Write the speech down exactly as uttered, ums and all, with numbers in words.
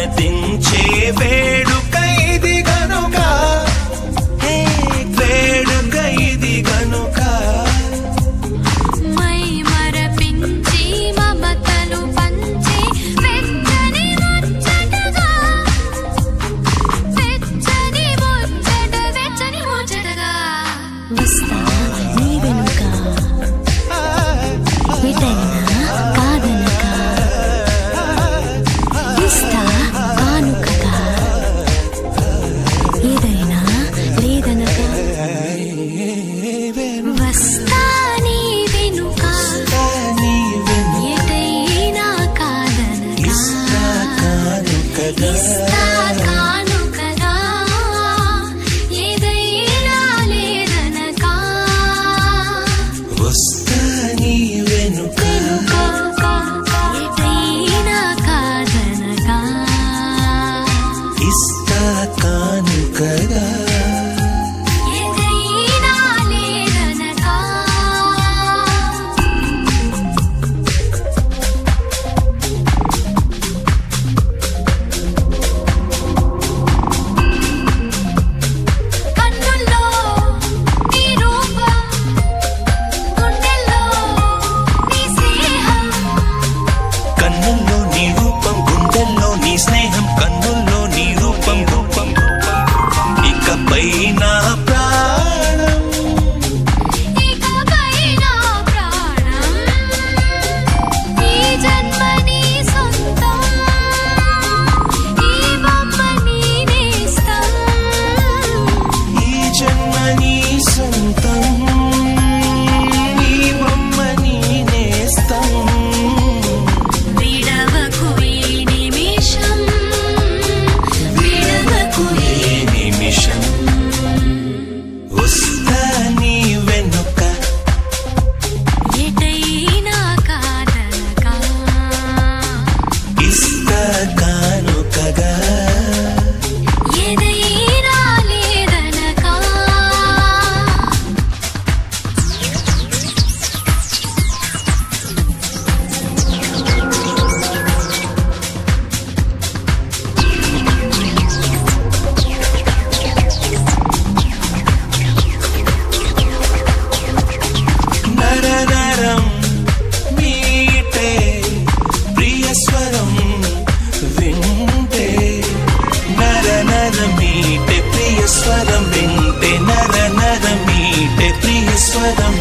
ఆనందించే వేడుక ఇది గనుక, వేడుక ఇది గనుక. మై మరపించి మమతలు పంచి వెచ్చని ముచ్చటగా, వెచ్చని ముచ్చట వెచ్చని ముచ్చటగా వస్తా నీ వెనుక ఎటైనా కాదనక, ఇస్తా కానుకగా ఏదైనా లేదనక, వస్తా నీ వెనుక ఎటైనా కాదనక, ఇస్తా కానుకగా ఏదైనా లేదనక, వస్తా నీ వెనుక ఎటైనా కాదనక, ఇస్తా కానుకగా. ఏదైనా లేదనక. కన్నుల్లో నీ రూపం, గుండెల్లో నీ స్నేహం, కన్నుల్లో నీ రూపం, గుండెల్లో నీ స్నేహం, కన్నుల్లో నీ రూపం రూపం ఇకపై నా ప్రాణం, ఇకపై నా ప్రాణం, ఈ జన్మ నీ సొంతం, ఈ బొమ్మ నీ నేస్తం, ఈ జన్మ నీ సొంతం, ఈ బొమ్మ నీ నేస్తం. విడవకు ఈ నిమిషం, విడవకు ఈ ఈ నిమిషం వస్తా నీ వెనుక ఎటైనా కాదనక, ఇస్తా కానుకగా. ఏదైనా లేదనక. నర నరం మీటే ప్రియ స్వరం వింటే, నర నర మీటే ప్రియ స్వరం వింటే, నర నర మీటే ప్రియ స్వరం